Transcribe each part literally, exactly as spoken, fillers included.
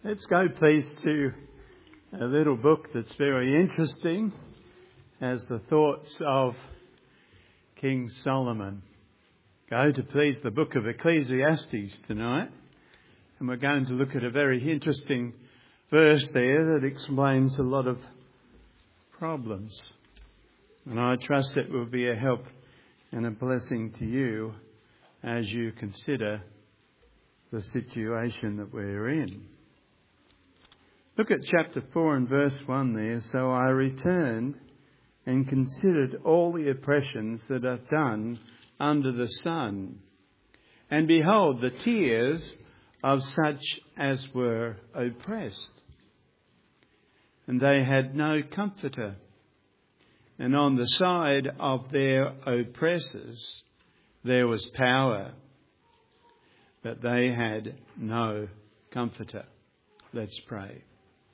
Let's go please to a little book that's very interesting as the thoughts of King Solomon. Go to please the book of Ecclesiastes tonight, and we're going to look at a very interesting verse there that explains a lot of problems. And I trust it will be a help and a blessing to you as you consider the situation that we're in. Look at chapter four and verse one there. So I returned and considered all the oppressions that are done under the sun. And behold, the tears of such as were oppressed. And they had no comforter. And on the side of their oppressors there was power, but they had no comforter. Let's pray.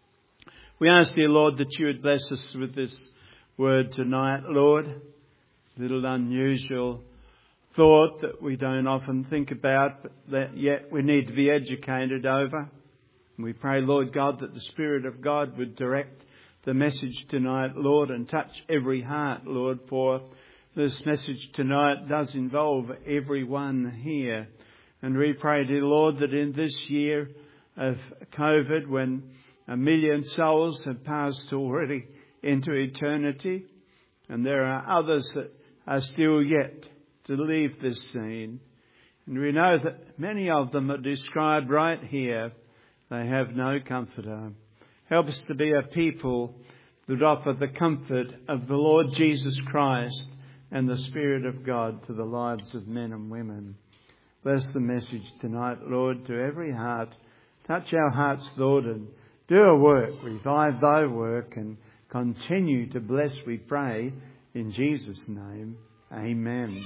We ask, dear Lord, that you would bless us with this word tonight, Lord. A little unusual thought that we don't often think about, but that yet we need to be educated over. And we pray, Lord God, that the Spirit of God would direct the message tonight, Lord, and touch every heart, Lord, for this message tonight does involve everyone here. And we pray, dear Lord, that in this year of COVID, when a million souls have passed already into eternity, and there are others that are still yet to leave this scene. And we know that many of them are described right here. They have no comforter. Help us to be a people that offer the comfort of the Lord Jesus Christ and the Spirit of God to the lives of men and women. Bless the message tonight, Lord, to every heart. Touch our hearts, Lord, and do a work, revive thy work, and continue to bless, we pray, in Jesus' name. Amen.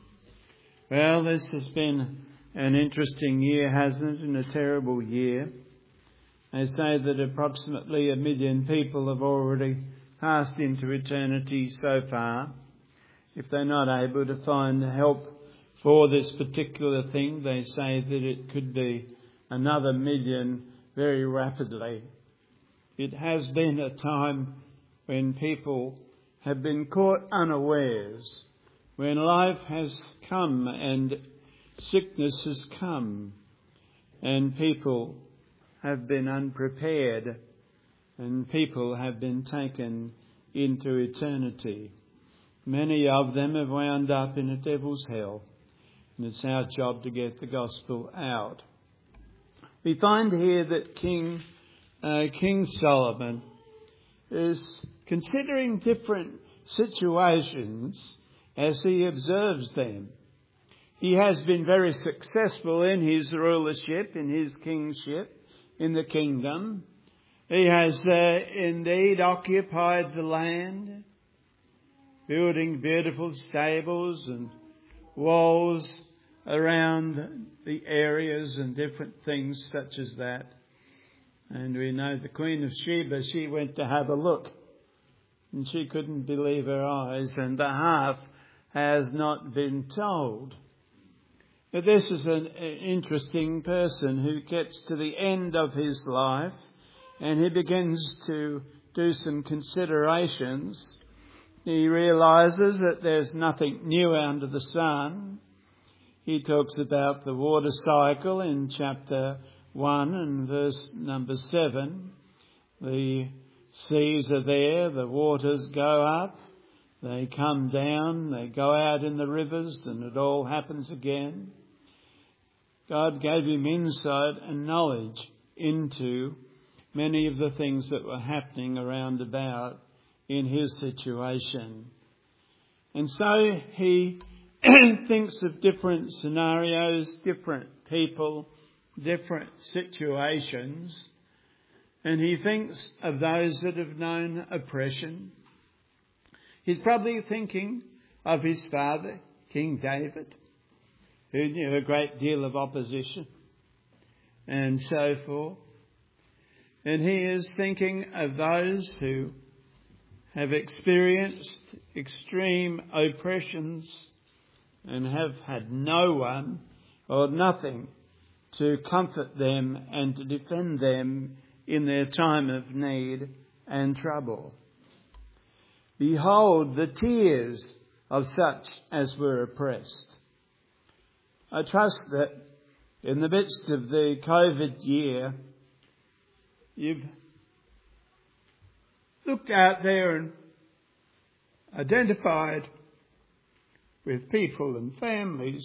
Well, this has been an interesting year, hasn't it? And a terrible year. They say that approximately a million people have already passed into eternity so far. If they're not able to find help for this particular thing, they say that it could be another million very rapidly. It has been a time when people have been caught unawares, when life has come and sickness has come, and people have been unprepared, and people have been taken into eternity. Many of them have wound up in a devil's hell, and it's our job to get the gospel out. We find here that King uh, King Solomon is considering different situations as he observes them. He has been very successful in his rulership, in his kingship, in the kingdom. He has uh, indeed occupied the land, building beautiful stables and walls around the areas and different things such as that. And we know the Queen of Sheba, she went to have a look and she couldn't believe her eyes, and the half has not been told. But this is an interesting person who gets to the end of his life and he begins to do some considerations. He realises that there's nothing new under the sun. He talks about the water cycle in chapter one and verse number seven. The seas are there, the waters go up, they come down, they go out in the rivers, and it all happens again. God gave him insight and knowledge into many of the things that were happening around about in his situation. And so he thinks of different scenarios, different people, different situations, and he thinks of those that have known oppression. He's probably thinking of his father, King David, who knew a great deal of opposition and so forth. And he is thinking of those who have experienced extreme oppressions and have had no one or nothing to comfort them and to defend them in their time of need and trouble. Behold the tears of such as were oppressed. I trust that in the midst of the COVID year, you've looked out there and identified with people and families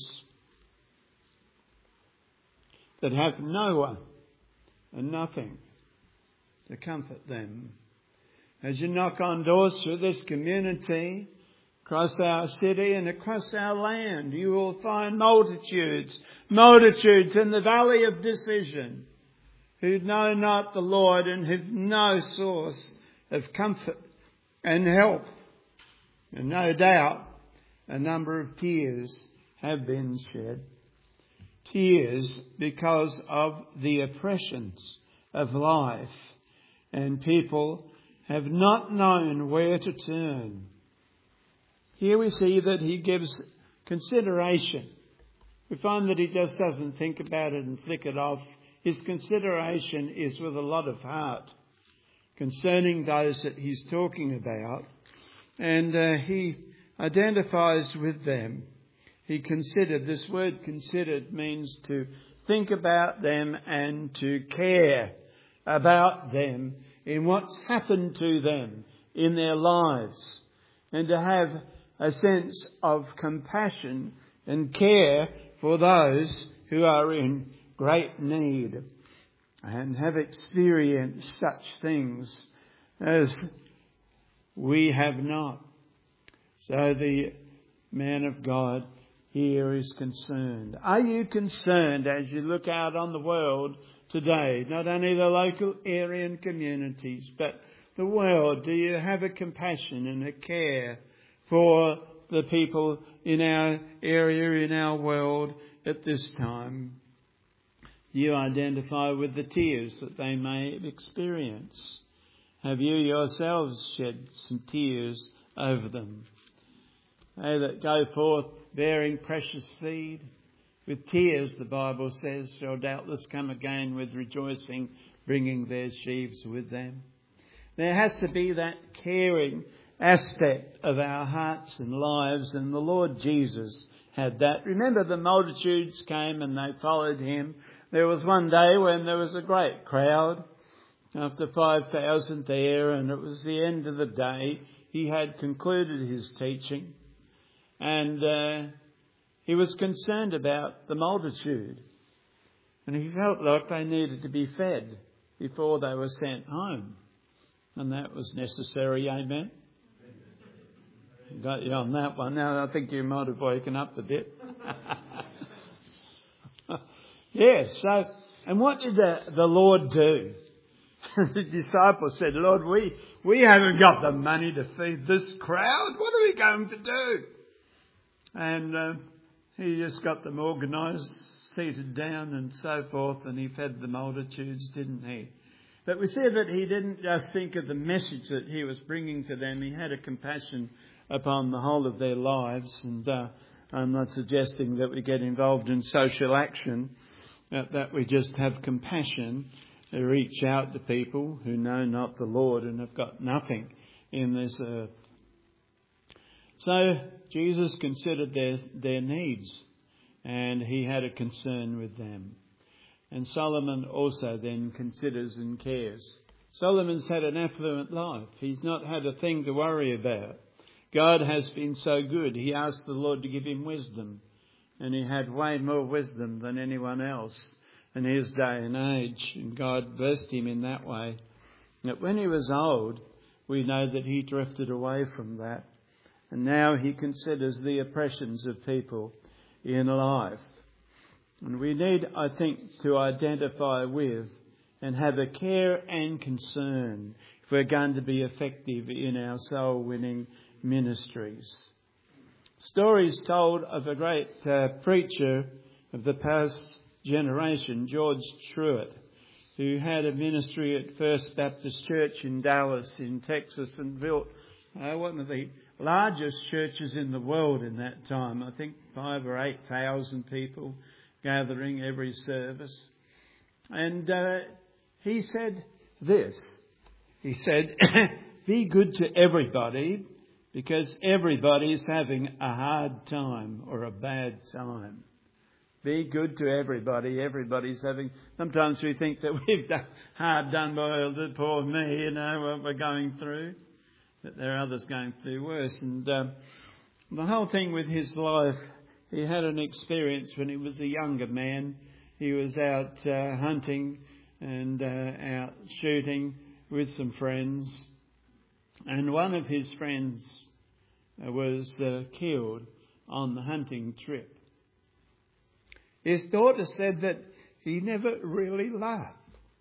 that have no one and nothing to comfort them. As you knock on doors through this community, across our city and across our land, you will find multitudes, multitudes in the valley of decision who know not the Lord and have no source of comfort and help. And no doubt a number of tears have been shed. Tears because of the oppressions of life, and people have not known where to turn. Here we see that he gives consideration. We find that he just doesn't think about it and flick it off. His consideration is with a lot of heart concerning those that he's talking about. And uh, he identifies with them. He considered. This word considered means to think about them and to care about them in what's happened to them in their lives, and to have a sense of compassion and care for those who are in great need and have experienced such things as we have not. So the man of God here is concerned. Are you concerned as you look out on the world today, not only the local area and communities, but the world? Do you have a compassion and a care for the people in our area, in our world at this time? You identify with the tears that they may experience. Have you yourselves shed some tears over them? They that go forth bearing precious seed, with tears, the Bible says, shall doubtless come again with rejoicing, bringing their sheaves with them. There has to be that caring aspect of our hearts and lives, and the Lord Jesus had that. Remember, the multitudes came and they followed him. There was one day when there was a great crowd, after five thousand there, and it was the end of the day. He had concluded his teaching, and uh, he was concerned about the multitude, and he felt like they needed to be fed before they were sent home, and that was necessary. Amen. Got you on that one. Now I think you might have woken up a bit. Yes. So, and what did the, the Lord do? The disciples said, "Lord, we we haven't got the money to feed this crowd. What are we going to do?" And uh, he just got them organised, seated down and so forth, and he fed the multitudes, didn't he? But we see that he didn't just think of the message that he was bringing to them. He had a compassion upon the whole of their lives. And uh, I'm not suggesting that we get involved in social action, but that we just have compassion to reach out to people who know not the Lord and have got nothing in this earth. So Jesus considered their, their needs, and he had a concern with them. And Solomon also then considers and cares. Solomon's had an affluent life. He's not had a thing to worry about. God has been so good. He asked the Lord to give him wisdom, and he had way more wisdom than anyone else in his day and age, and God blessed him in that way. But when he was old, we know that he drifted away from that, and now he considers the oppressions of people in life. And we need, I think, to identify with and have a care and concern if we're going to be effective in our soul-winning ministries. Stories told of a great uh, preacher of the past generation, George Truett, who had a ministry at First Baptist Church in Dallas in Texas, and built uh, one of the largest churches in the world in that time. I think five or eight thousand people gathering, every service. And uh, he said this. He said, be good to everybody because everybody is having a hard time or a bad time. Be good to everybody. Everybody's having... Sometimes we think that we've done hard done by the poor me, you know, what we're going through. But there are others going through worse. And um, the whole thing with his life, he had an experience when he was a younger man. He was out uh, hunting and uh, out shooting with some friends. And one of his friends uh, was uh, killed on the hunting trip. His daughter said that he never really laughed.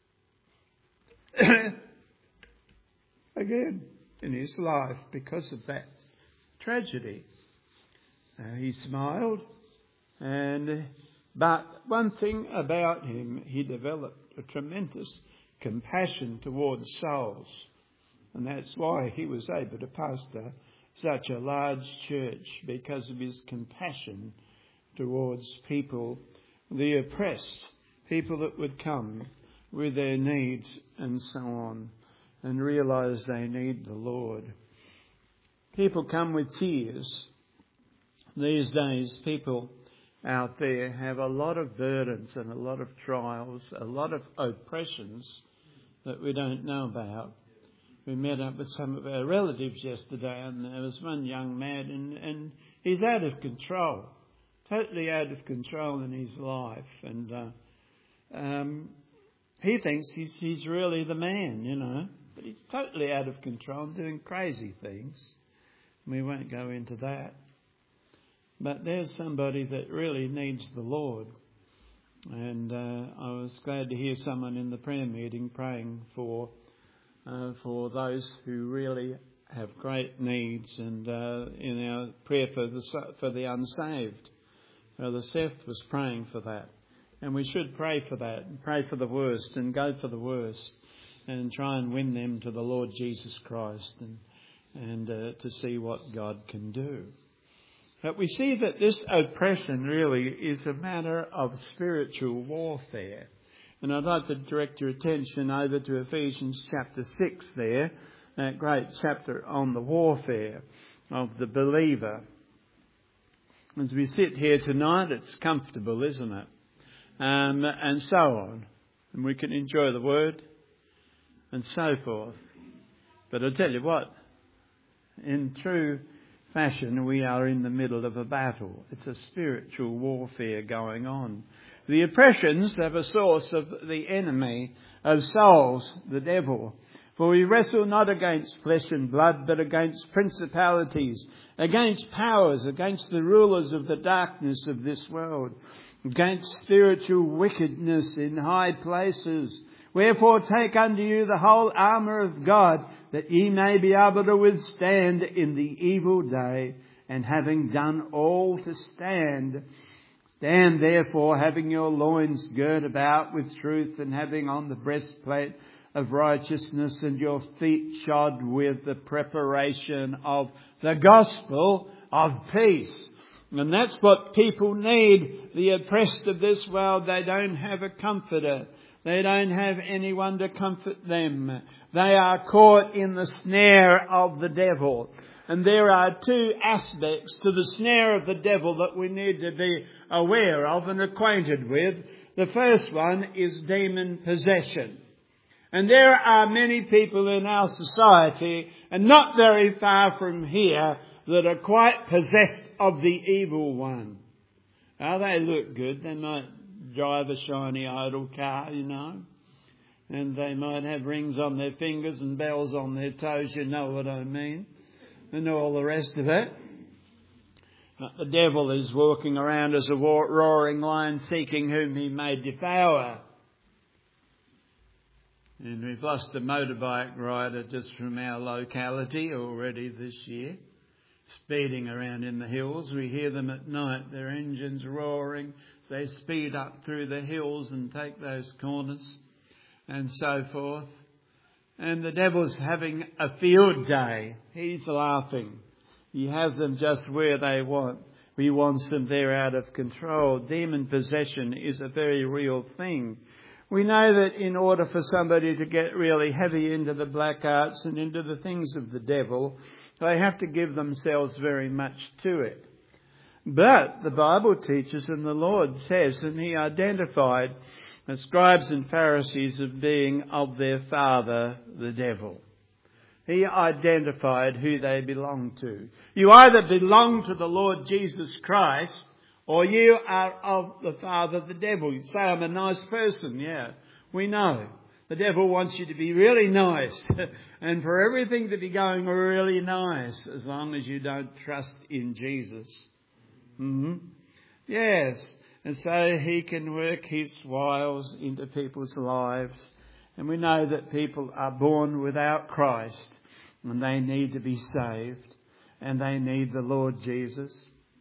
Again, in his life because of that tragedy. Uh, he smiled, and but one thing about him, he developed a tremendous compassion towards souls. And that's why he was able to pastor such a large church, because of his compassion towards people, the oppressed, people that would come with their needs and so on, and realise they need the Lord. People come with tears. These days, people out there have a lot of burdens and a lot of trials, a lot of oppressions that we don't know about. We met up with some of our relatives yesterday, and there was one young man, and, and he's out of control. Totally out of control in his life, and uh, um, he thinks he's, he's really the man, you know, but he's totally out of control and doing crazy things. We won't go into that. But there's somebody that really needs the Lord, and uh, I was glad to hear someone in the prayer meeting praying for uh, for those who really have great needs, and uh, in our prayer for the for the unsaved. Brother Seth was praying for that. And we should pray for that, and pray for the worst, and go for the worst, and try and win them to the Lord Jesus Christ, and, and uh, to see what God can do. But we see that this oppression really is a matter of spiritual warfare. And I'd like to direct your attention over to Ephesians chapter six there, that great chapter on the warfare of the believer. As we sit here tonight, it's comfortable, isn't it? Um, and so on. And we can enjoy the word and so forth. But I'll tell you what, in true fashion, we are in the middle of a battle. It's a spiritual warfare going on. The oppressions have a source of the enemy of souls, the devil. For we wrestle not against flesh and blood, but against principalities, against powers, against the rulers of the darkness of this world, against spiritual wickedness in high places. Wherefore take unto you the whole armour of God, that ye may be able to withstand in the evil day, and having done all to stand. Stand therefore, having your loins girt about with truth, and having on the breastplate of righteousness, and your feet shod with the preparation of the gospel of peace. And that's what people need. The oppressed of this world, they don't have a comforter. They don't have anyone to comfort them. They are caught in the snare of the devil. And there are two aspects to the snare of the devil that we need to be aware of and acquainted with. The first one is demon possession. And there are many people in our society, and not very far from here, that are quite possessed of the evil one. Oh, they look good. They might drive a shiny idle car, you know. And they might have rings on their fingers and bells on their toes, you know what I mean. And all the rest of it. But the devil is walking around as a roaring lion, seeking whom he may devour. And we've lost a motorbike rider just from our locality already this year, speeding around in the hills. We hear them at night, their engines roaring. They speed up through the hills and take those corners and so forth. And the devil's having a field day. He's laughing. He has them just where they want. he wants them there out of control. Demon possession is a very real thing. We know that in order for somebody to get really heavy into the black arts and into the things of the devil, they have to give themselves very much to it. But the Bible teaches, and the Lord says, and he identified the scribes and Pharisees as being of their father, the devil. He identified who they belonged to. You either belong to the Lord Jesus Christ, or you are of the father, the devil. You say, I'm a nice person. Yeah, we know. The devil wants you to be really nice and for everything to be going really nice as long as you don't trust in Jesus. Mm-hmm. Yes. And so he can work his wiles into people's lives. And we know that people are born without Christ and they need to be saved and they need the Lord Jesus.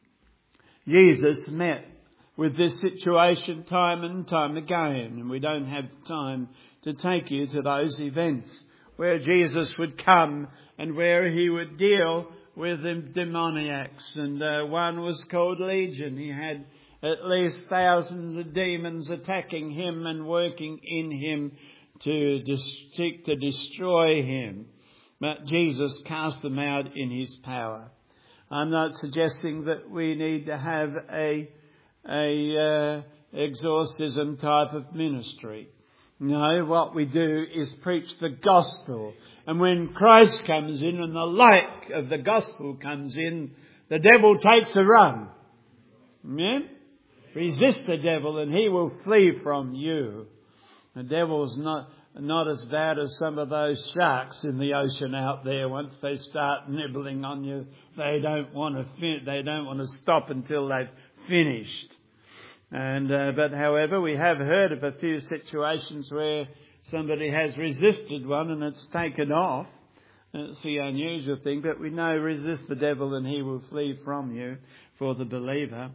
Jesus met with this situation time and time again, and we don't have time to take you to those events where Jesus would come and where he would deal with the demoniacs. And uh, one was called Legion. He had at least thousands of demons attacking him and working in him to seek to destroy him. But Jesus cast them out in his power. I'm not suggesting that we need to have a a uh, exorcism type of ministry. No, what we do is preach the gospel. And when Christ comes in and the light of the gospel comes in, the devil takes a run. Amen? Resist the devil and he will flee from you. The devil's not not as bad as some of those sharks in the ocean out there. Once they start nibbling on you, they don't want to fin- they don't want to stop until they've finished. And uh, but however, we have heard of a few situations where somebody has resisted one and it's taken off. It's the unusual thing, but we know resist the devil and he will flee from you for the believer.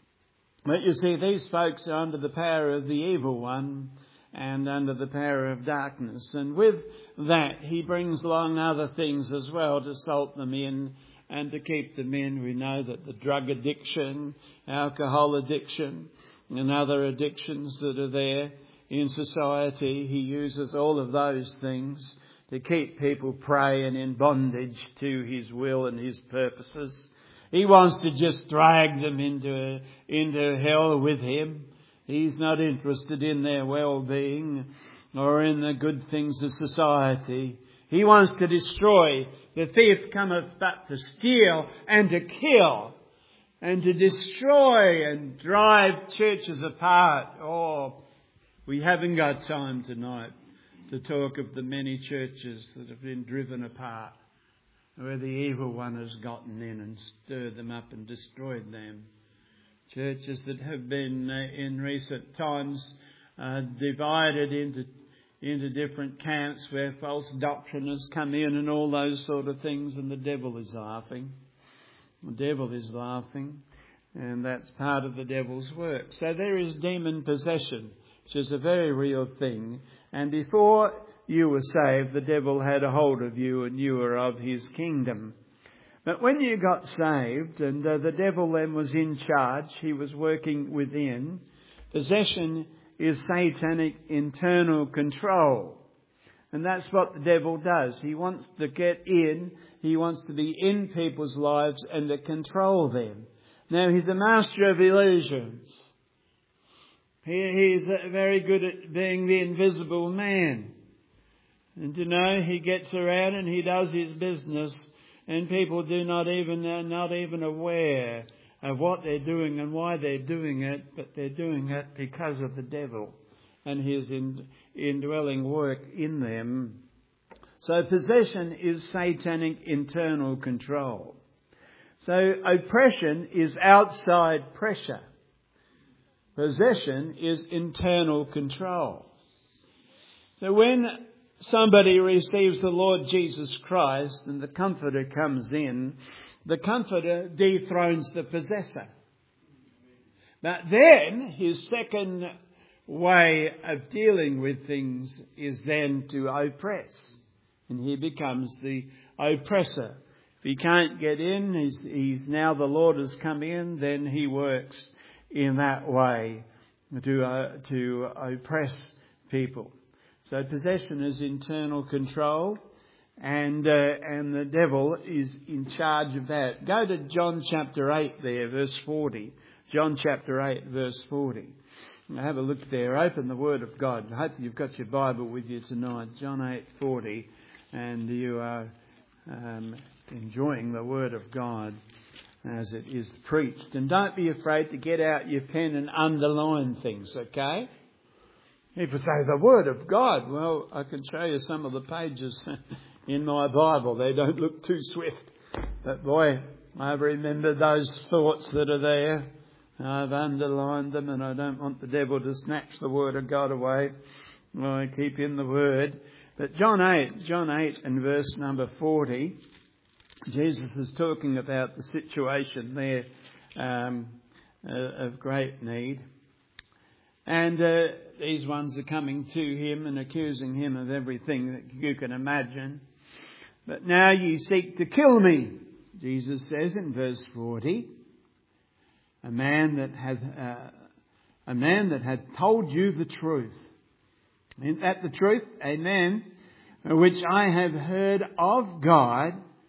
But you see, these folks are under the power of the evil one and under the power of darkness. And with that, he brings along other things as well to salt them in and to keep them in. We know that the drug addiction, alcohol addiction, and other addictions that are there in society, he uses all of those things to keep people prey and in bondage to his will and his purposes. He wants to just drag them into, into hell with him. He's not interested in their well-being or in the good things of society. He wants to destroy. The thief cometh but to steal and to kill and to destroy and drive churches apart. Oh, we haven't got time tonight to talk of the many churches that have been driven apart, where the evil one has gotten in and stirred them up and destroyed them. Churches that have been uh, in recent times uh, divided into into different camps where false doctrine has come in and all those sort of things, and the devil is laughing. The devil is laughing, and that's part of the devil's work. So there is demon possession, which is a very real thing. And before you were saved, the devil had a hold of you and you were of his kingdom. But when you got saved and uh, the devil then was in charge, he was working within. Possession is satanic internal control. And that's what the devil does. He wants to get in, he wants to be in people's lives and to control them. Now, he's a master of illusions. He, he's uh, very good at being the invisible man. And you know, he gets around and he does his business. And people do not even are not even aware of what they're doing and why they're doing it, but they're doing it because of the devil and his indwelling work in them. So possession is satanic internal control. So oppression is outside pressure. Possession is internal control. So when somebody receives the Lord Jesus Christ and the Comforter comes in, the Comforter dethrones the possessor. But then his second way of dealing with things is then to oppress. And he becomes the oppressor. he can't get in, he's, he's now the Lord has come in, then he works in that way to uh, to oppress people. So possession is internal control, and uh, and the devil is in charge of that. Go to John chapter eight there, verse forty. John chapter eight, verse forty. Now have a look there. Open the Word of God. I hope you've got your Bible with you tonight. John eight forty, and you are um, enjoying the Word of God as it is preached. And don't be afraid to get out your pen and underline things, okay? People say, the Word of God. Well, I can show you some of the pages in my Bible. They don't look too swift. But boy, I've remembered those thoughts that are there. I've underlined them, and I don't want the devil to snatch the Word of God away. I keep in the Word. But John eight, John eight and verse number forty, Jesus is talking about the situation there um, uh, of great need. And uh, these ones are coming to him and accusing him of everything that you can imagine. But now ye seek to kill me, Jesus says in verse forty. A man that had uh, a man that had told you the truth. Isn't that the truth? Amen. Which I have heard of God.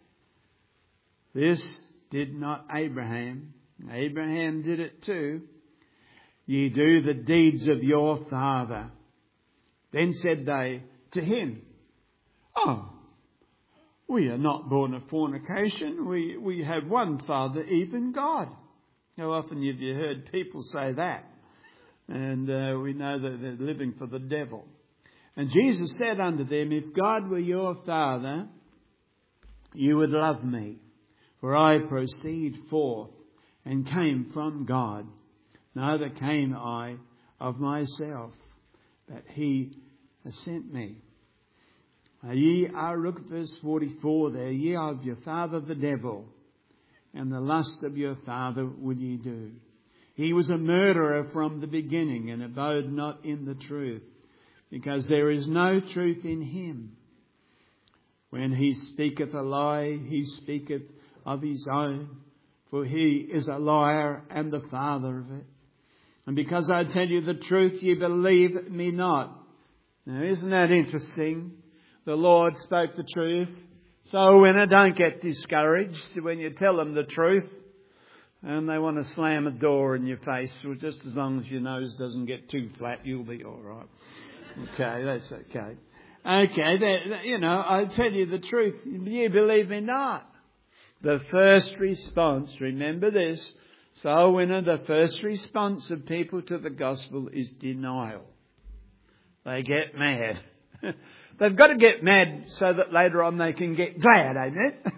This did not Abraham. Abraham did it too. Ye do the deeds of your father. Then said they to him, Oh, we are not born of fornication. We, we have one Father, even God. How often have you heard people say that? And uh, we know that they're living for the devil. And Jesus said unto them, If God were your Father, you would love me. For I proceed forth and came from God. Neither came I of myself, but he has sent me. Now ye are, look at verse forty-four there, ye are of your father the devil, and the lust of your father would ye do. He was a murderer from the beginning, and abode not in the truth, because there is no truth in him. When he speaketh a lie, he speaketh of his own, for he is a liar and the father of it. And because I tell you the truth, ye believe me not. Now, isn't that interesting? The Lord spoke the truth. So winner, don't get discouraged when you tell them the truth and they want to slam a door in your face. Well, just as long as your nose doesn't get too flat, you'll be all right. Okay, that's okay. Okay, that, you know, I tell you the truth. You believe me not. The first response, remember this, soul winner, the first response of people to the gospel is denial. They get mad. They've got to get mad so that later on they can get glad, ain't it?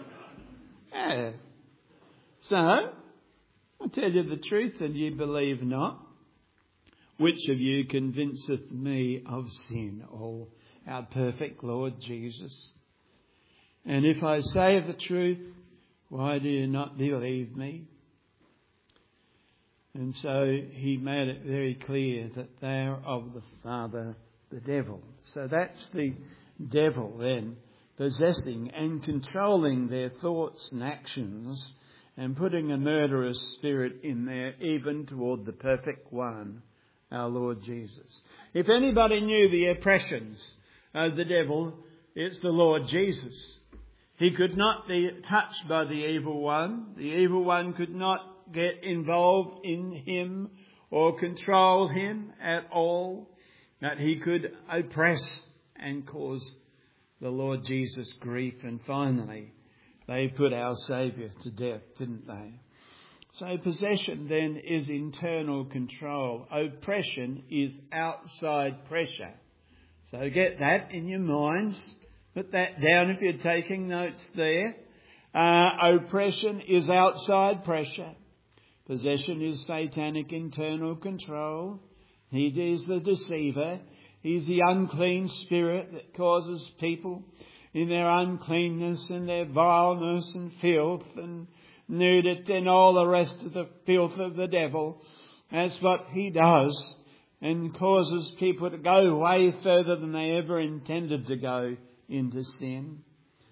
Yeah. So, I tell you the truth and ye believe not. Which of you convinceth me of sin? Oh, our perfect Lord Jesus. And if I say the truth, why do you not believe me? And so he made it very clear that they are of the father, the devil. So that's the devil then, possessing and controlling their thoughts and actions and putting a murderous spirit in there, even toward the perfect one, our Lord Jesus. If anybody knew the oppressions of the devil, it's the Lord Jesus. He could not be touched by the evil one. The evil one could not get involved in him or control him at all. That he could oppress and cause the Lord Jesus grief. And finally, they put our Saviour to death, didn't they? So possession then is internal control. Oppression is outside pressure. So get that in your minds. Put that down if you're taking notes there. Uh, oppression is outside pressure. Possession is satanic internal control. He is the deceiver. He's the unclean spirit that causes people in their uncleanness and their vileness and filth and nudity and all the rest of the filth of the devil. That's what he does, and causes people to go way further than they ever intended to go into sin.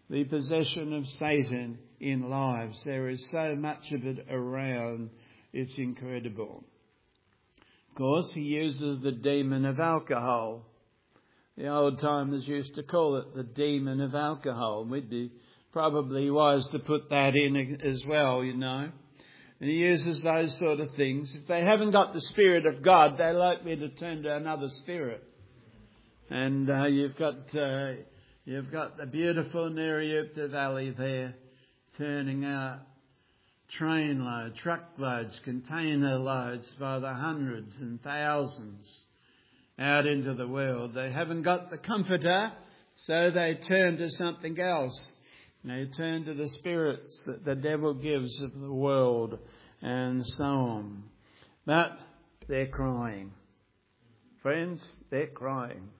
the possession of Satan in lives. There is so much of it around, it's incredible. Of course, he uses the demon of alcohol. The old timers used to call it the demon of alcohol. We'd be probably wise to put that in as well, you know. And he uses those sort of things. If they haven't got the Spirit of God, they're likely to turn to another spirit. And uh, you've got uh, you've got the beautiful Nereupta Valley there, turning out train loads, truckloads, container loads by the hundreds and thousands out into the world. They haven't got the Comforter, so they turn to something else. They turn to the spirits that the devil gives of the world and so on. But they're crying. Friends, they're crying.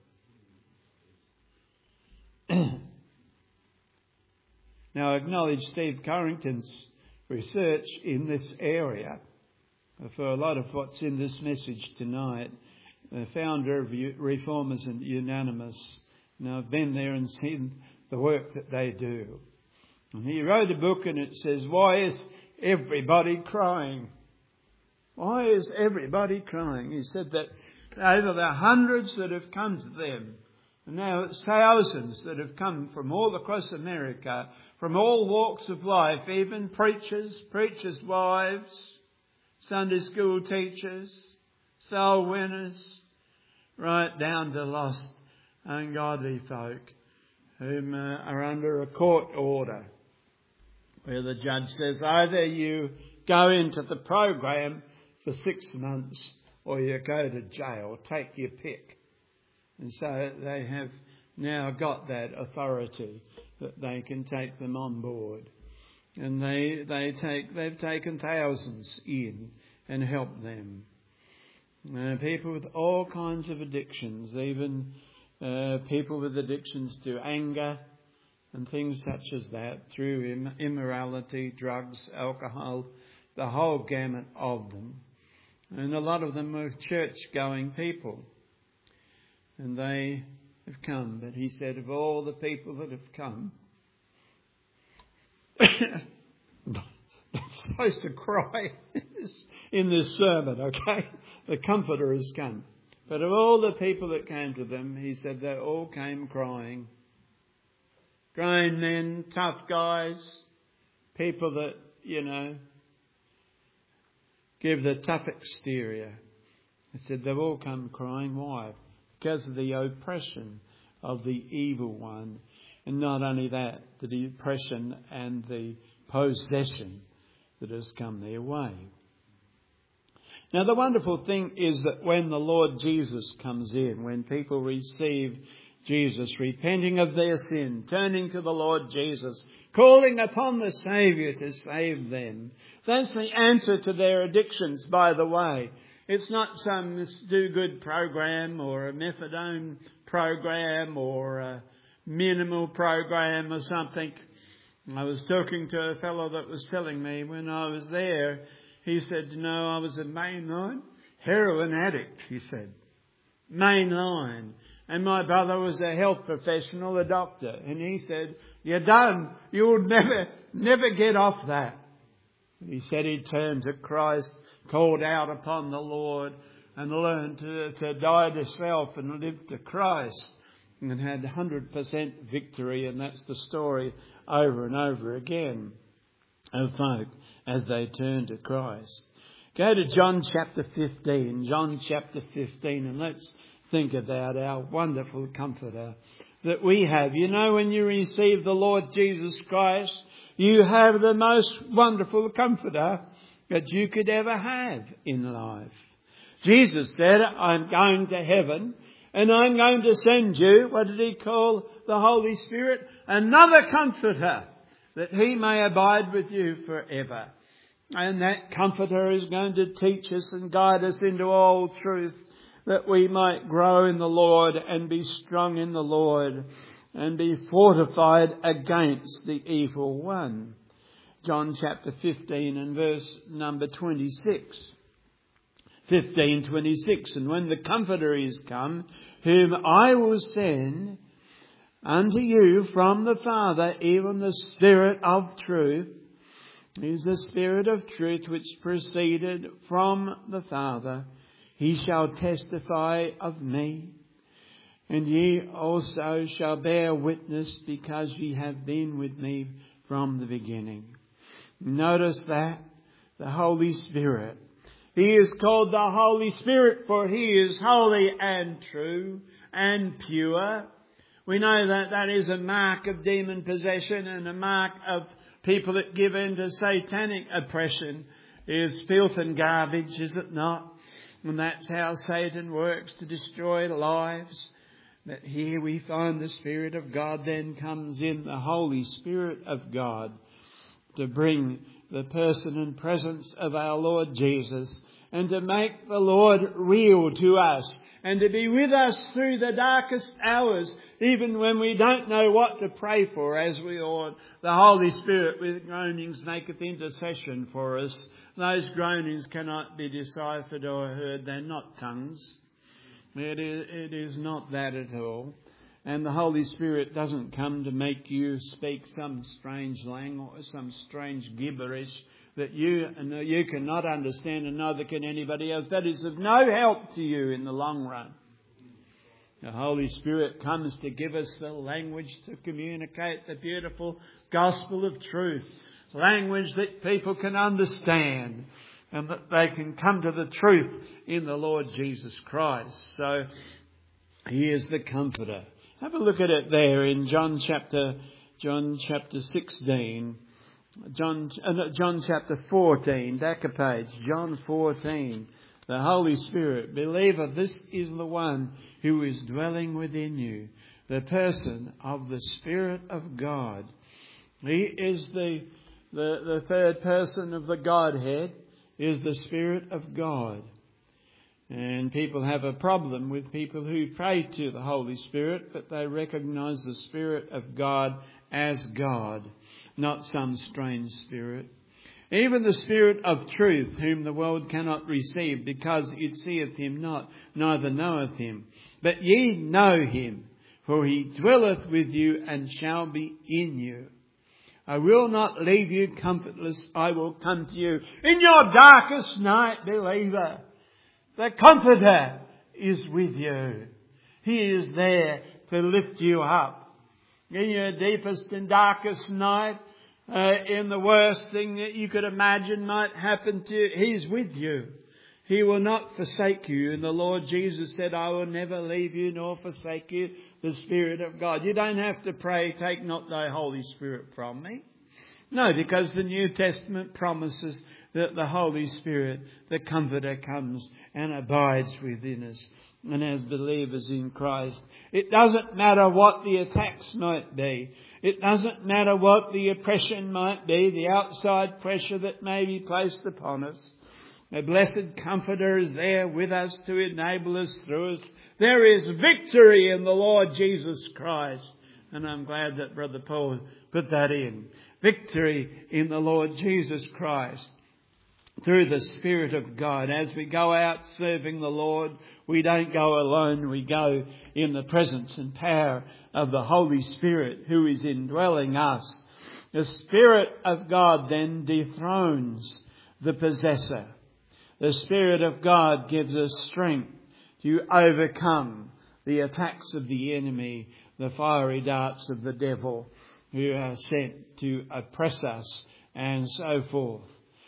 Now, I acknowledge Steve Corrington's research in this area for a lot of what's in this message tonight. The founder of Reformers and Unanimous. Now, I've been there and seen the work that they do. And he wrote a book and it says, why is everybody crying? Why is everybody crying? He said that over the hundreds that have come to them, and now it's thousands that have come from all across America, from all walks of life, even preachers, preachers' wives, Sunday school teachers, soul winners, right down to lost, ungodly folk whom uh, are under a court order where the judge says either you go into the program for six months or you go to jail. Take your pick. And so they have now got that authority that they can take them on board. And they they take they've taken thousands in and helped them. Uh, people with all kinds of addictions, even uh, people with addictions to anger and things such as that, through Im- immorality, drugs, alcohol, the whole gamut of them. And a lot of them are church-going people. And they have come. But he said, of all the people that have come, not supposed to cry in this sermon, okay? The Comforter has come. But of all the people that came to them, he said they all came crying. Grown men, tough guys, people that, you know, give the tough exterior. He said they've all come crying. Why? Because of the oppression of the evil one. And not only that, the oppression and the possession that has come their way. Now, the wonderful thing is that when the Lord Jesus comes in, when people receive Jesus, repenting of their sin, turning to the Lord Jesus, calling upon the Saviour to save them, that's the answer to their addictions, by the way. It's not some do-good program or a methadone program or a minimal program or something. I was talking to a fellow that was telling me when I was there, he said, you know, I was a mainline heroin addict, he said. Mainline. And my brother was a health professional, a doctor. And he said, you're done. You'll never, never get off that. He said he turned to Christ, called out upon the Lord and learned to, to die to self and live to Christ. And had one hundred percent victory. And that's the story over and over again of folk as they turn to Christ. Go to John chapter fifteen. John chapter fifteen. And let's think about our wonderful Comforter that we have. You know, when you receive the Lord Jesus Christ, you have the most wonderful Comforter that you could ever have in life. Jesus said, I'm going to heaven and I'm going to send you, what did he call the Holy Spirit? Another Comforter, that he may abide with you forever. And that Comforter is going to teach us and guide us into all truth, that we might grow in the Lord and be strong in the Lord and be fortified against the evil one. John chapter fifteen and verse number twenty-six. fifteen twenty-six. And when the Comforter is come, whom I will send unto you from the Father, even the Spirit of truth. He is the Spirit of truth which proceeded from the Father. He shall testify of me. And ye also shall bear witness, because ye have been with me from the beginning. Notice that. The Holy Spirit. He is called the Holy Spirit, for He is holy and true and pure. We know that that is a mark of demon possession, and a mark of people that give in to satanic oppression is filth and garbage, is it not? And that's how Satan works to destroy lives. But here we find the Spirit of God then comes in, the Holy Spirit of God, to bring the person and presence of our Lord Jesus, and to make the Lord real to us, and to be with us through the darkest hours, even when we don't know what to pray for, as we ought. The Holy Spirit with groanings maketh intercession for us. Those groanings cannot be deciphered or heard. They're not tongues. It is, it is not that at all. And the Holy Spirit doesn't come to make you speak some strange language, some strange gibberish that you you cannot understand, and neither can anybody else. That is of no help to you in the long run. The Holy Spirit comes to give us the language to communicate the beautiful gospel of truth. Language that people can understand, and that they can come to the truth in the Lord Jesus Christ. So He is the Comforter. Have a look at it there in John chapter John chapter sixteen, John uh, no, John chapter fourteen, back a page, John fourteen. The Holy Spirit, believer, this is the one who is dwelling within you, the person of the Spirit of God. He is the the, the third person of the Godhead, is the Spirit of God. And people have a problem with people who pray to the Holy Spirit, but they recognise the Spirit of God as God, not some strange spirit. Even the Spirit of truth, whom the world cannot receive, because it seeth Him not, neither knoweth Him. But ye know Him, for He dwelleth with you and shall be in you. I will not leave you comfortless. I will come to you in your darkest night, believer. The Comforter is with you. He is there to lift you up. In your deepest and darkest night, uh, in the worst thing that you could imagine might happen to you, He's with you. He will not forsake you. And the Lord Jesus said, I will never leave you nor forsake you, the Spirit of God. You don't have to pray, take not thy Holy Spirit from me. No, because the New Testament promises that the Holy Spirit, the Comforter, comes and abides within us. And as believers in Christ, it doesn't matter what the attacks might be. It doesn't matter what the oppression might be, the outside pressure that may be placed upon us. The blessed Comforter is there with us to enable us through us. There is victory in the Lord Jesus Christ. And I'm glad that Brother Paul put that in. Victory in the Lord Jesus Christ through the Spirit of God. As we go out serving the Lord, we don't go alone. We go in the presence and power of the Holy Spirit who is indwelling us. The Spirit of God then dethrones the possessor. The Spirit of God gives us strength to overcome the attacks of the enemy, the fiery darts of the devil who are sent to oppress us and so forth.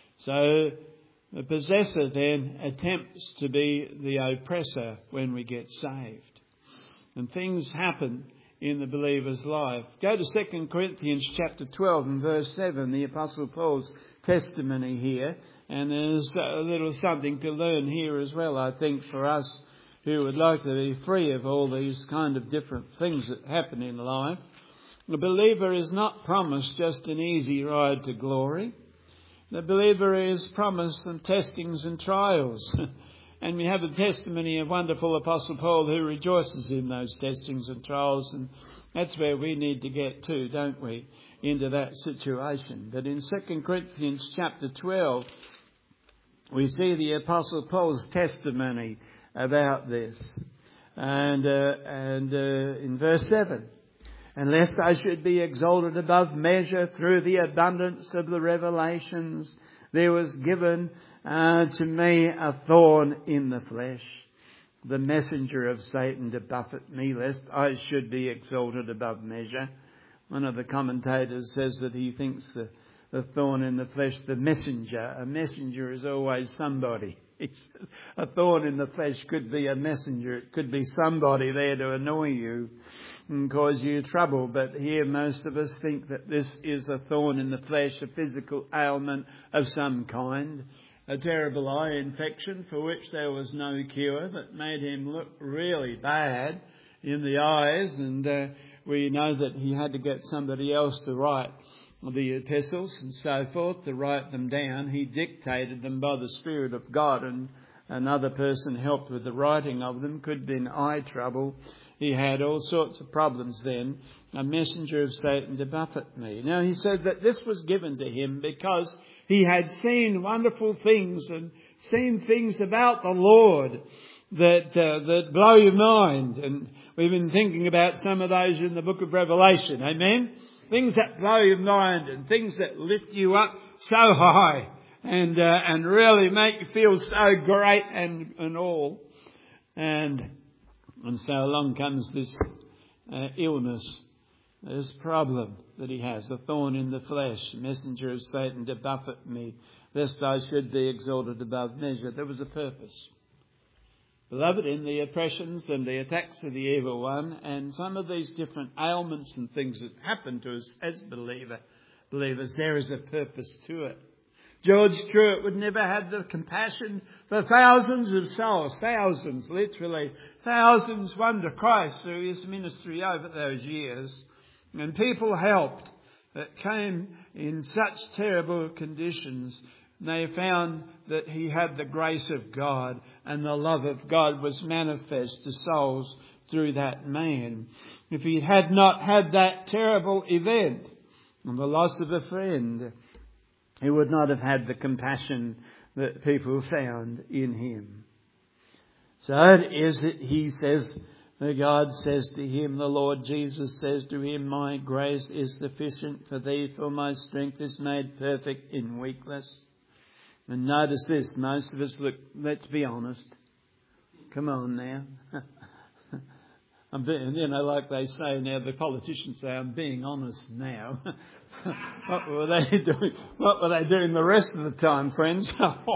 So the possessor then attempts to be the oppressor when we get saved. And things happen in the believer's life. Go to Second Corinthians chapter twelve and verse seven, the Apostle Paul's testimony here. And there's a little something to learn here as well, I think, for us who would like to be free of all these kind of different things that happen in life. The believer is not promised just an easy ride to glory. The believer is promised some testings and trials. And we have the testimony of wonderful Apostle Paul who rejoices in those testings and trials. And that's where we need to get to, don't we, into that situation. But in Second Corinthians chapter twelve, we see the Apostle Paul's testimony about this. And, uh, and uh, in verse seven, And lest I should be exalted above measure through the abundance of the revelations, there was given uh, to me a thorn in the flesh, the messenger of Satan to buffet me, lest I should be exalted above measure. One of the commentators says that he thinks the, the thorn in the flesh, the messenger. A messenger is always somebody. It's, a thorn in the flesh could be a messenger. It could be somebody there to annoy you and cause you trouble. But here most of us think that this is a thorn in the flesh, a physical ailment of some kind. A terrible eye infection for which there was no cure that made him look really bad in the eyes. And uh, we know that he had to get somebody else to write the epistles and so forth, to write them down. He dictated them by the Spirit of God, and another person helped with the writing of them. Could have been eye trouble. He had all sorts of problems then. A messenger of Satan to buffet me. Now he said that this was given to him because he had seen wonderful things and seen things about the Lord that uh, that blow your mind. And we've been thinking about some of those in the book of Revelation. Amen? Things that blow your mind and things that lift you up so high and uh, and really make you feel so great and, and all. And, and so along comes this uh, illness, this problem that he has, a thorn in the flesh, messenger of Satan to buffet me, lest I should be exalted above measure. There was a purpose. Beloved, in the oppressions and the attacks of the evil one and some of these different ailments and things that happen to us as believer, believers, there is a purpose to it. George Truett would never have the compassion for thousands of souls, thousands, literally, thousands won to Christ through his ministry over those years. And people helped that came in such terrible conditions. They found that he had the grace of God and the love of God was manifest to souls through that man. If he had not had that terrible event and the loss of a friend, he would not have had the compassion that people found in him. So it is, he says, God says to him, the Lord Jesus says to him, my grace is sufficient for thee, for my strength is made perfect in weakness. And notice this, most of us, look, let's be honest. Come on now. I'm being, you know, like they say now, the politicians say, I'm being honest now. What were they doing? What were they doing the rest of the time, friends?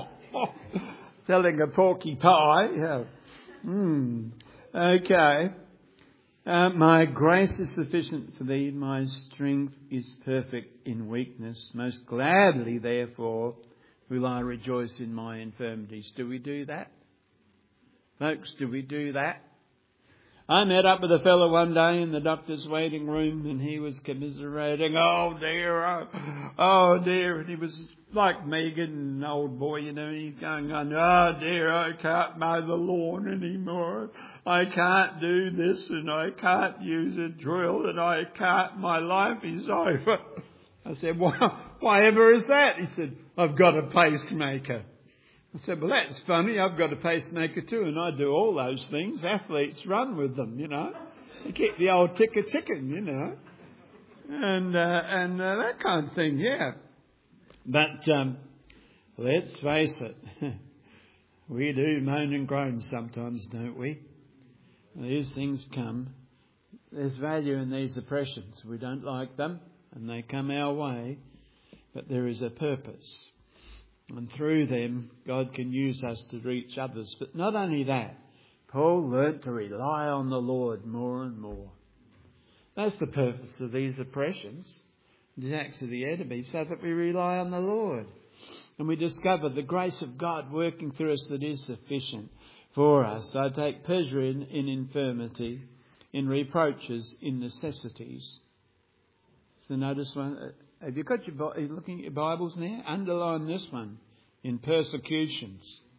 Telling a porky pie. Yeah. Mm. Okay. Uh, my grace is sufficient for thee. My strength is perfect in weakness. Most gladly, therefore, will I rejoice in my infirmities. Do we do that? Folks, do we do that? I met up with a fellow one day in the doctor's waiting room and he was commiserating. Oh dear, oh, oh dear. And he was like Megan, an old boy, you know, he's going on, oh dear, I can't mow the lawn anymore. I can't do this and I can't use a drill and I can't, my life is over. I said, why, why ever is that? He said, I've got a pacemaker. I said, well, that's funny. I've got a pacemaker too, and I do all those things. Athletes run with them, you know. You keep the old ticker ticking, you know. And uh, and uh, that kind of thing, yeah. But um, let's face it. We do moan and groan sometimes, don't we? These things come. There's value in these oppressions. We don't like them, and they come our way. But there is a purpose. And through them, God can use us to reach others. But not only that, Paul learnt to rely on the Lord more and more. That's the purpose of these oppressions, the acts of the enemy, so that we rely on the Lord. And we discover the grace of God working through us that is sufficient for us. I take pleasure in, in infirmity, in reproaches, in necessities. So notice one. Have you got your, are you looking at your Bibles now? Underline this one. In persecutions.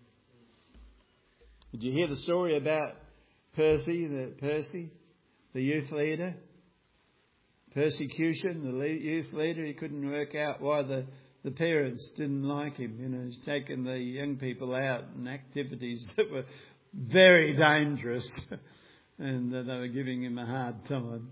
Did you hear the story about Percy, the Percy, the youth leader? Persecution, the youth leader. He couldn't work out why the, the parents didn't like him. You know, he's taken the young people out in activities that were very dangerous. And uh, they were giving him a hard time.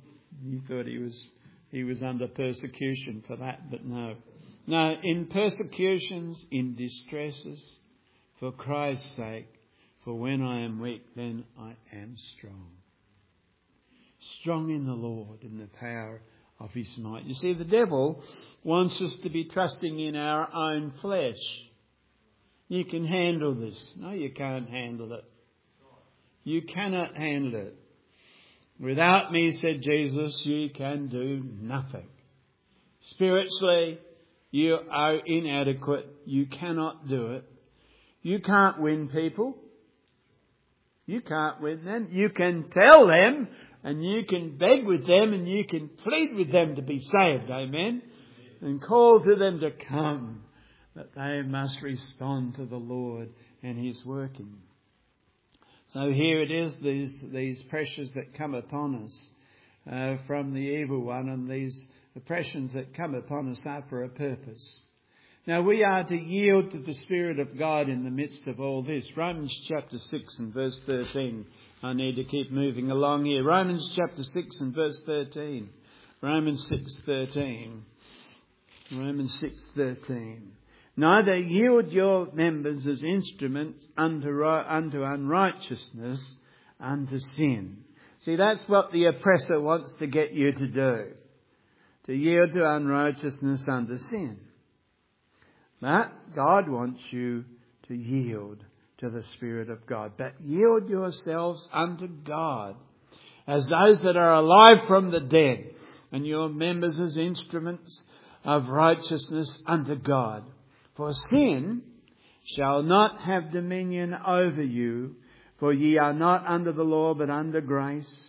He thought he was he was under persecution for that, but no. No, in persecutions, in distresses, for Christ's sake, for when I am weak, then I am strong. Strong in the Lord, in the power of his might. You see, the devil wants us to be trusting in our own flesh. You can handle this. No, you can't handle it. You cannot handle it. Without me, said Jesus, you can do nothing. Spiritually, you are inadequate. You cannot do it. You can't win people. You can't win them. You can tell them and you can beg with them and you can plead with them to be saved. Amen. And call to them to come. That they must respond to the Lord and his working. So here it is, these, these pressures that come upon us uh, from the evil one, and these oppressions that come upon us are for a purpose. Now we are to yield to the Spirit of God in the midst of all this. Romans chapter six and verse thirteen. I need to keep moving along here. Romans chapter six and verse thirteen. Romans six thirteen. Romans six thirteen. Neither yield your members as instruments unto, unto unrighteousness, unto sin. See, that's what the oppressor wants to get you to do. To yield to unrighteousness unto sin. But God wants you to yield to the Spirit of God. But yield yourselves unto God as those that are alive from the dead, and your members as instruments of righteousness unto God. For sin shall not have dominion over you, for ye are not under the law, but under grace.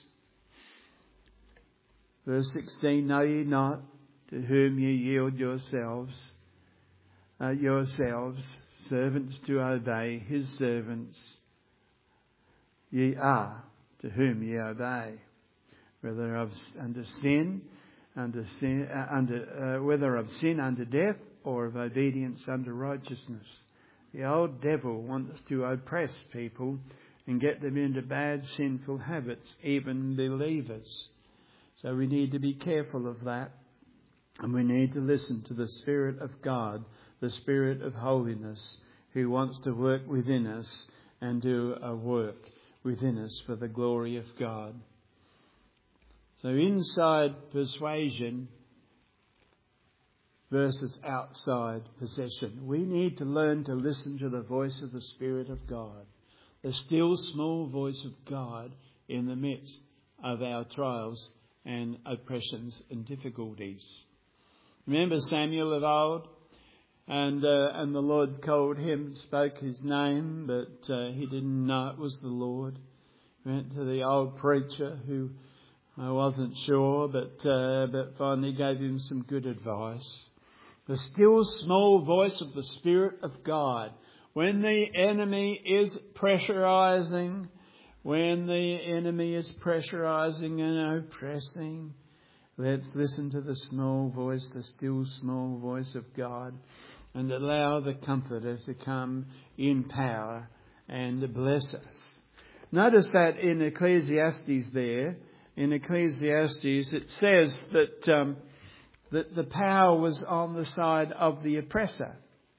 Verse sixteen, know ye not to whom ye yield yourselves, uh, yourselves, servants to obey his servants. Ye are to whom ye obey, whether of under sin, under sin, uh, under uh, whether of sin unto death, or of obedience unto righteousness. The old devil wants to oppress people and get them into bad, sinful habits, even believers. So we need to be careful of that. And we need to listen to the Spirit of God, the Spirit of holiness, who wants to work within us and do a work within us for the glory of God. So inside persuasion versus outside possession. We need to learn to listen to the voice of the Spirit of God, the still small voice of God in the midst of our trials and oppressions and difficulties. Remember Samuel of old? And uh, and the Lord called him, spoke his name, but uh, he didn't know it was the Lord. Went to the old preacher who I wasn't sure, but uh, but finally gave him some good advice. The still small voice of the Spirit of God. When the enemy is pressurizing, when the enemy is pressurizing and oppressing, let's listen to the small voice, the still small voice of God, and allow the Comforter to come in power and bless us. Notice that in Ecclesiastes there, in Ecclesiastes it says that um, that the power was on the side of the oppressor.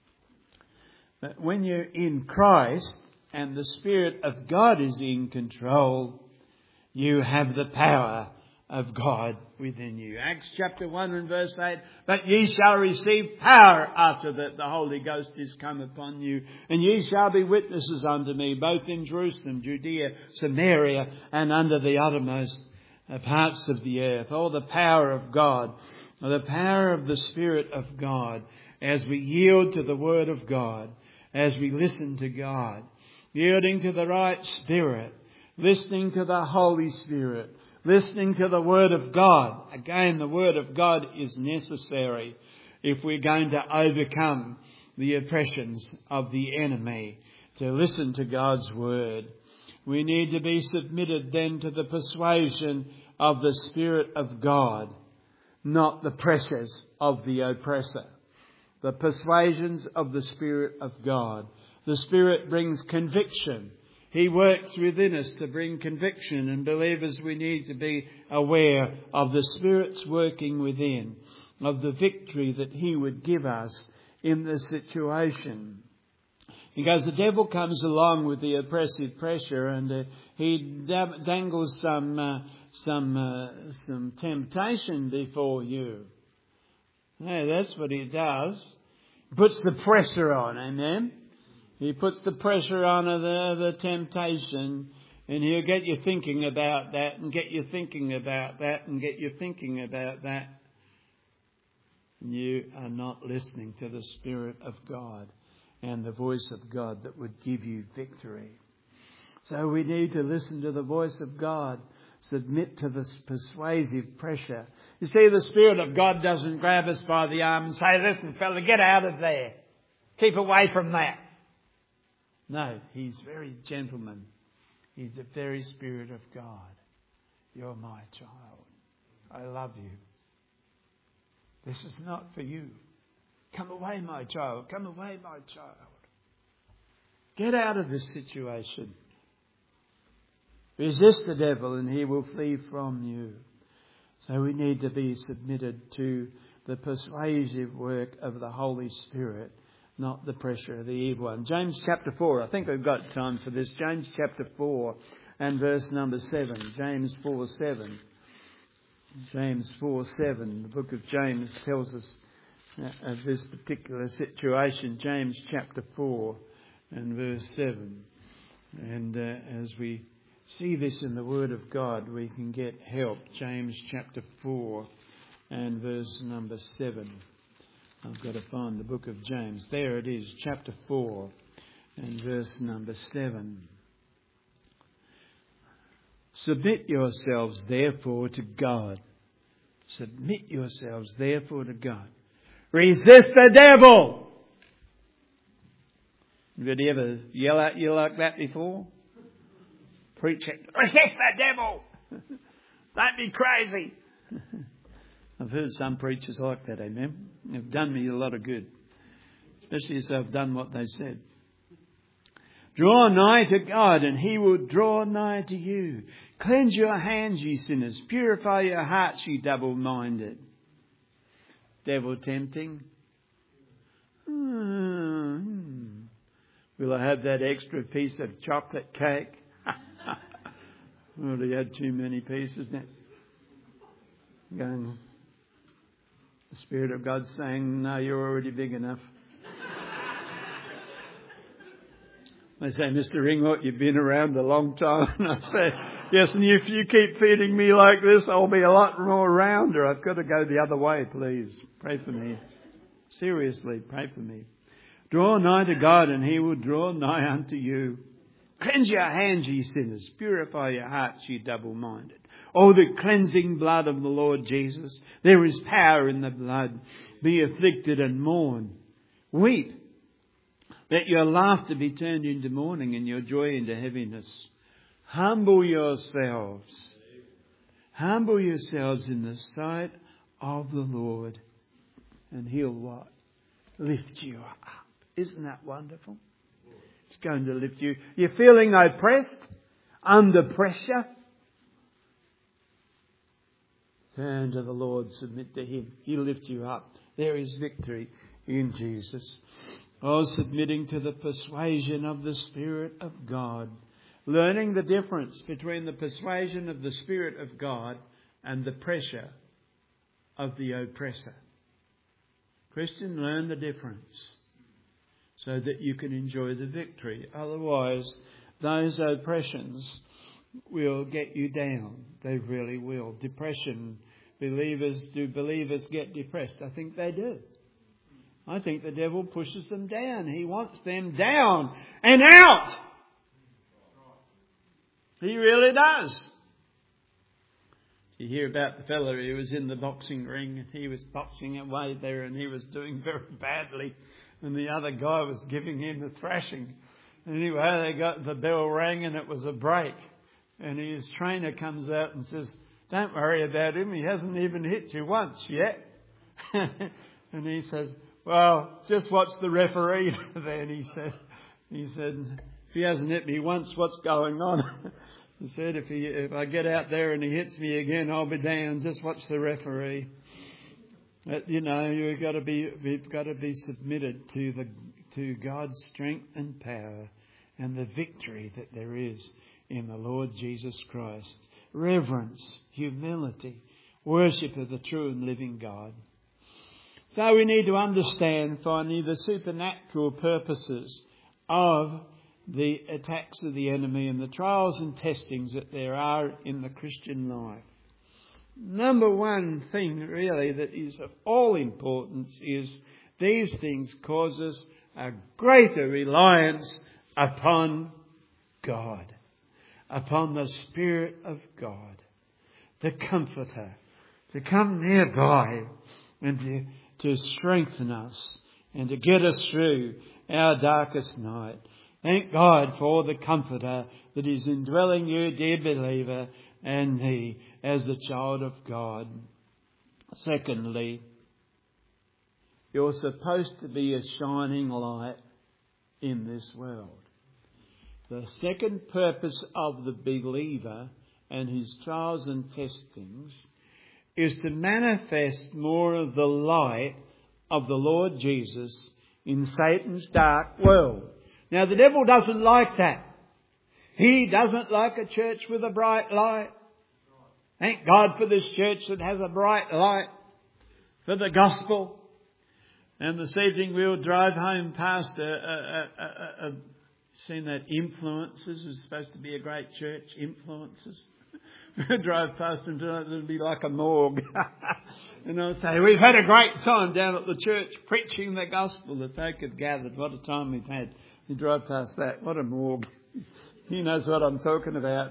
But when you're in Christ and the Spirit of God is in control, you have the power of God within you. Acts chapter one and verse eight, but ye shall receive power after that the Holy Ghost is come upon you, and ye shall be witnesses unto me, both in Jerusalem, Judea, Samaria, and under the uttermost parts of the earth. Oh, the power of God, the power of the Spirit of God, as we yield to the Word of God, as we listen to God, yielding to the right Spirit, listening to the Holy Spirit, listening to the Word of God. Again, the Word of God is necessary if we're going to overcome the oppressions of the enemy, to listen to God's Word. We need to be submitted then to the persuasion of the Spirit of God, not the pressures of the oppressor. The persuasions of the Spirit of God. The Spirit brings conviction. He works within us to bring conviction, and believers, we need to be aware of the Spirit's working within, of the victory that He would give us in the situation. Because the devil comes along with the oppressive pressure, and uh, he dangles some uh, some uh, some temptation before you. Yeah, that's what he does. Puts the pressure on, amen. He puts the pressure on the, the temptation, and he'll get you thinking about that, and get you thinking about that, and get you thinking about that. And you are not listening to the Spirit of God and the voice of God that would give you victory. So we need to listen to the voice of God, submit to this persuasive pressure. You see, the Spirit of God doesn't grab us by the arm and say, listen, fella, get out of there. Keep away from that. No, He's very gentleman. He's the very Spirit of God. You're my child. I love you. This is not for you. Come away, my child. Come away, my child. Get out of this situation. Resist the devil and he will flee from you. So we need to be submitted to the persuasive work of the Holy Spirit, not the pressure of the evil one. James chapter four. I think we've got time for this. James chapter four and verse number seven. James four seven. James four seven. The book of James tells us of this particular situation. James chapter four and verse seven. And uh, as we see this in the Word of God, we can get help. James chapter four and verse number seven. I've got to find the book of James. There it is, chapter four and verse number seven. Submit yourselves therefore to God. Submit yourselves therefore to God. Resist the devil. Did you ever yell at you like that before? Preach it. Resist the devil. Don't be crazy. I've heard some preachers like that, amen. They've done me a lot of good. Especially as I've done what they said. Draw nigh to God and He will draw nigh to you. Cleanse your hands, ye sinners. Purify your hearts, ye double-minded. Devil tempting. Hmm. Will I have that extra piece of chocolate cake? Well, he had too many pieces now. Going, the Spirit of God saying, no, you're already big enough. They say, Mister Ringwalt, you've been around a long time. And I say, yes, and if you keep feeding me like this, I'll be a lot more rounder. I've got to go the other way, please. Pray for me. Seriously, pray for me. Draw nigh to God and He will draw nigh unto you. Cleanse your hands, ye sinners. Purify your hearts, ye double-minded. Oh, the cleansing blood of the Lord Jesus. There is power in the blood. Be afflicted and mourn. Weep. Let your laughter be turned into mourning and your joy into heaviness. Humble yourselves. Humble yourselves in the sight of the Lord. And He'll what? Lift you up. Isn't that wonderful? It's going to lift you. You're feeling oppressed, under pressure. Turn to the Lord, submit to Him. He'll lift you up. There is victory in Jesus. Oh, submitting to the persuasion of the Spirit of God. Learning the difference between the persuasion of the Spirit of God and the pressure of the oppressor. Christian, learn the difference so that you can enjoy the victory. Otherwise, those oppressions will get you down. They really will. Depression. Believers, do believers get depressed? I think they do. I think the devil pushes them down. He wants them down and out. He really does. You hear about the fella who was in the boxing ring and he was boxing away there and he was doing very badly. And the other guy was giving him a thrashing. Anyway, they got the bell rang and it was a break. And his trainer comes out and says, don't worry about him. He hasn't even hit you once yet. And he says, well, just watch the referee then, he said. He said, he hasn't hit me once, what's going on? He said, if he, if I get out there and he hits me again, I'll be down. Just watch the referee. But, you know, you've got to be, we've got to be submitted to the, to God's strength and power and the victory that there is in the Lord Jesus Christ. Reverence, humility, worship of the true and living God. So we need to understand, finally, the supernatural purposes of the attacks of the enemy and the trials and testings that there are in the Christian life. Number one thing, really, that is of all importance is these things cause us a greater reliance upon God, upon the Spirit of God, the Comforter, to come nearby and to, to strengthen us and to get us through our darkest night. Thank God for the Comforter that is indwelling you, dear believer, and me as the child of God. Secondly, you're supposed to be a shining light in this world. The second purpose of the believer and his trials and testings is to manifest more of the light of the Lord Jesus in Satan's dark world. Now, the devil doesn't like that. He doesn't like a church with a bright light. Thank God for this church that has a bright light for the gospel. And this evening we'll drive home past a, a, a, a, a seen that Influences was supposed to be a great church. Influences. We'll drive past them tonight, it'll be like a morgue. And I'll say, we've had a great time down at the church preaching the gospel. The folk have gathered. What a time we've had. You drive past that. What a morgue. He knows what I'm talking about.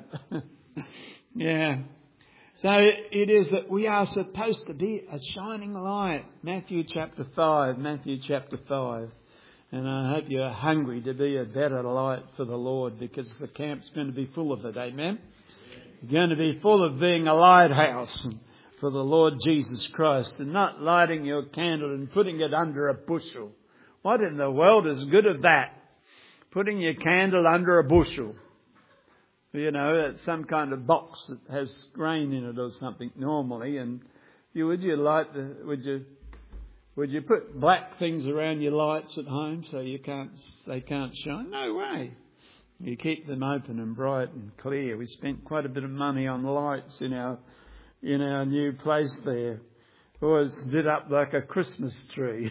Yeah. So it is that we are supposed to be a shining light. Matthew chapter five. Matthew chapter five. And I hope you're hungry to be a better light for the Lord, because the camp's going to be full of it. Amen? You're going to be full of being a lighthouse for the Lord Jesus Christ, and not lighting your candle and putting it under a bushel. What in the world is good of that? Putting your candle under a bushel. You know, it's some kind of box that has grain in it or something normally. And you, would you light the, would you, would you put black things around your lights at home so you can't, they can't shine? No way. You keep them open and bright and clear. We spent quite a bit of money on lights in our, in our new place there. Always lit up like a Christmas tree.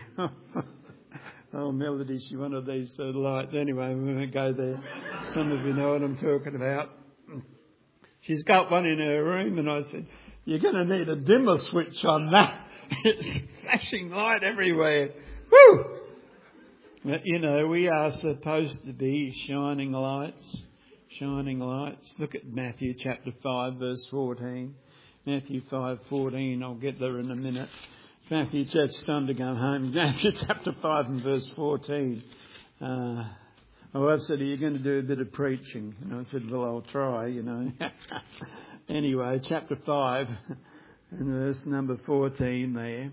Oh, Melody, she wanted these uh, lights. Anyway, we won't go there. Some of you know what I'm talking about. She's got one in her room, and I said, you're going to need a dimmer switch on that. It's flashing light everywhere. Woo! But, you know, we are supposed to be shining lights. Shining lights. Look at Matthew chapter five, verse fourteen. Matthew five, fourteen. I'll get there in a minute. Matthew, it's time to go home. Matthew chapter five and verse fourteen. Uh, my wife said, are you going to do a bit of preaching? And I said, well, I'll try, you know. Anyway, chapter five and verse number fourteen there.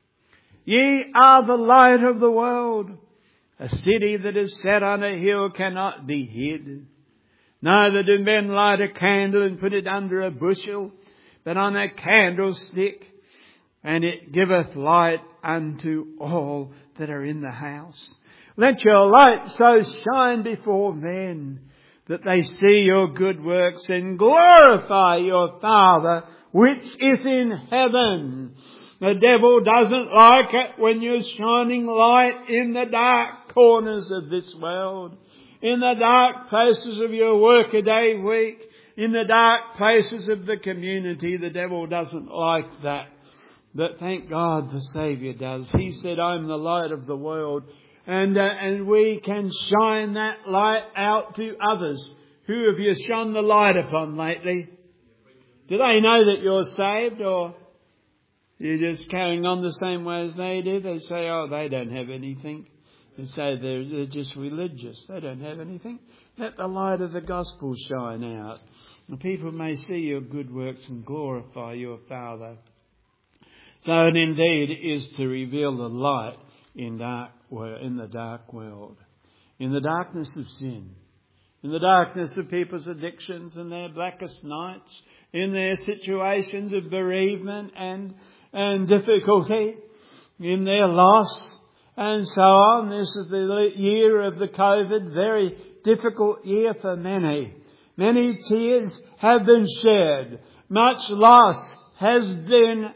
Ye are the light of the world. A city that is set on a hill cannot be hid. Neither do men light a candle and put it under a bushel, but on a candlestick, and it giveth light unto all that are in the house. Let your light so shine before men that they see your good works and glorify your Father which is in heaven. The devil doesn't like it when you're shining light in the dark corners of this world, in the dark places of your workaday week, in the dark places of the community. The devil doesn't like that. But thank God the Saviour does. He said, I'm the light of the world. And uh, and we can shine that light out to others. Who have you shone the light upon lately? Do they know that you're saved, or you're just carrying on the same way as they do? They say, oh, they don't have anything. They say they're, they're just religious. They don't have anything. Let the light of the gospel shine out. And people may see your good works and glorify your Father. So it indeed is to reveal the light in dark, in the dark world. In the darkness of sin, in the darkness of people's addictions and their blackest nights, in their situations of bereavement and, and difficulty, in their loss and so on. This is the year of the COVID, very difficult year for many. Many tears have been shed. Much loss has been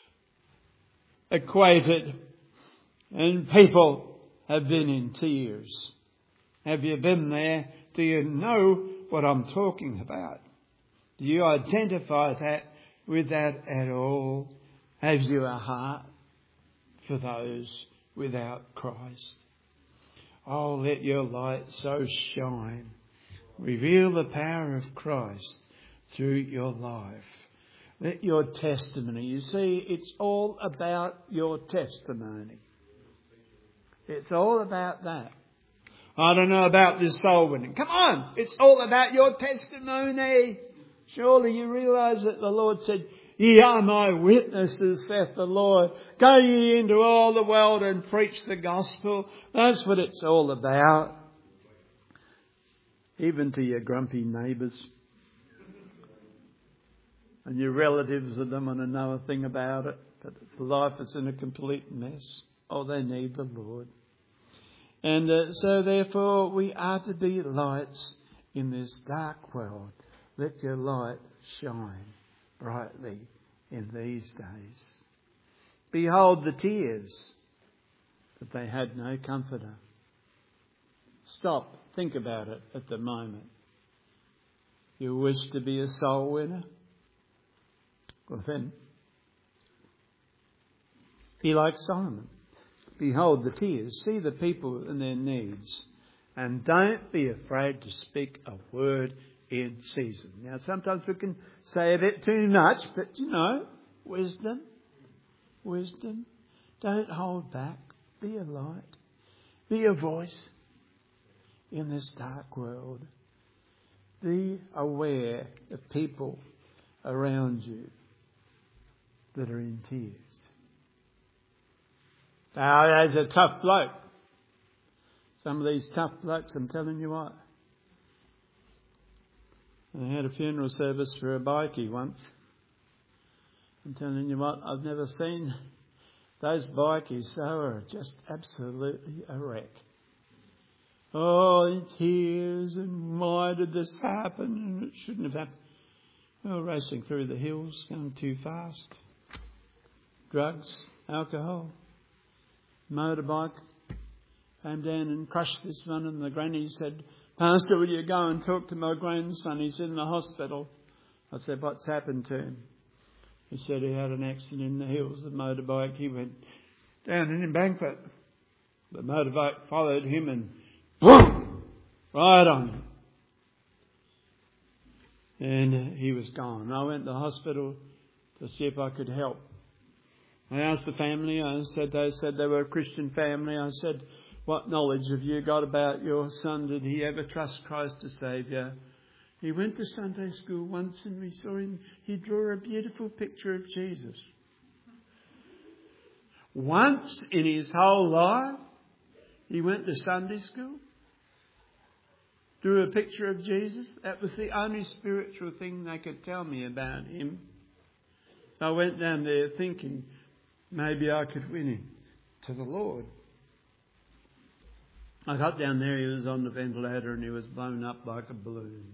equated. And people have been in tears. Have you been there? Do you know what I'm talking about? Do you identify that with that at all? Have you a heart for those without Christ? Oh, let your light so shine. Reveal the power of Christ through your life. Let your testimony, you see, it's all about your testimony. It's all about that. I don't know about this soul winning. Come on, it's all about your testimony. Surely you realise that the Lord said, ye are my witnesses, saith the Lord. Go ye into all the world and preach the gospel. That's what it's all about. Even to your grumpy neighbours and your relatives that don't want to know a thing about it, that life is in a complete mess. Oh, they need the Lord. And uh, so therefore we are to be lights in this dark world. Let your light shine brightly in these days. Behold the tears, but they had no comforter. Stop, think about it at the moment. You wish to be a soul winner? Well then, be like Solomon. Behold the tears, see the people in their needs, and don't be afraid to speak a word in season. Now sometimes we can say a bit too much, but you know, wisdom, wisdom. Don't hold back. Be a light. Be a voice in this dark world. Be aware of people around you that are in tears. Now, there's a tough bloke. Some of these tough blokes, I'm telling you what. I had a funeral service for a bikie once. I'm telling you what, I've never seen those bikies. They were just absolutely a wreck. Oh, in tears, and why did this happen? And it shouldn't have happened. They were racing through the hills, going too fast. Drugs, alcohol. Motorbike, came down and crushed this one, and the granny said, Pastor, will you go and talk to my grandson? He's in the hospital. I said, what's happened to him? He said he had an accident in the hills, the motorbike. He went down an embankment. The motorbike followed him and boom, right on him. And he was gone. I went to the hospital to see if I could help. I asked the family, I said, they said they were a Christian family. I said, what knowledge have you got about your son? Did he ever trust Christ as Saviour? He went to Sunday school once and we saw him, he drew a beautiful picture of Jesus. Once in his whole life, he went to Sunday school, drew a picture of Jesus. That was the only spiritual thing they could tell me about him. So I went down there thinking, maybe I could win him to the Lord. I got down there, he was on the ventilator and he was blown up like a balloon.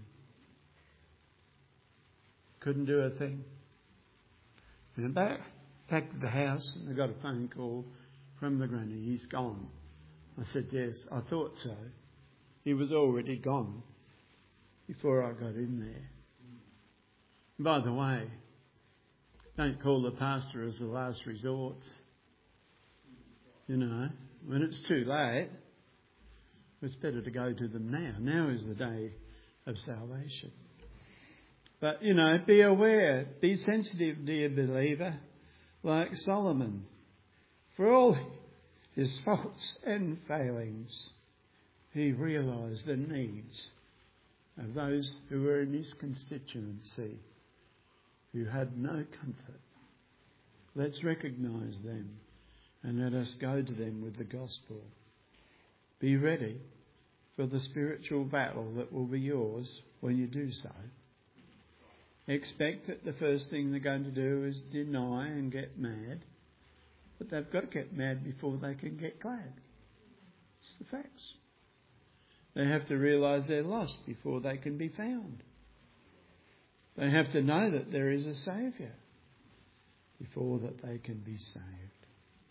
Couldn't do a thing. And back, back to the house and I got a phone call from the granny. He's gone. I said, yes, I thought so. He was already gone before I got in there. By the way, don't call the pastor as the last resort. You know, when it's too late, it's better to go to them now. Now is the day of salvation. But, you know, be aware, be sensitive, dear believer, like Solomon. For all his faults and failings, he realised the needs of those who were in his constituency, who had no comfort. Let's recognise them and let us go to them with the gospel. Be ready for the spiritual battle that will be yours when you do so. Expect that the first thing they're going to do is deny and get mad. But they've got to get mad before they can get glad. It's the facts. They have to realise they're lost before they can be found. They have to know that there is a Saviour before that they can be saved.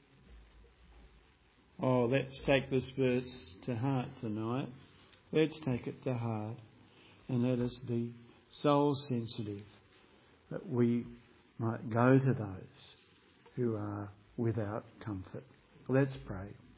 Oh, let's take this verse to heart tonight. Let's take it to heart and let us be soul sensitive that we might go to those who are without comfort. Let's pray.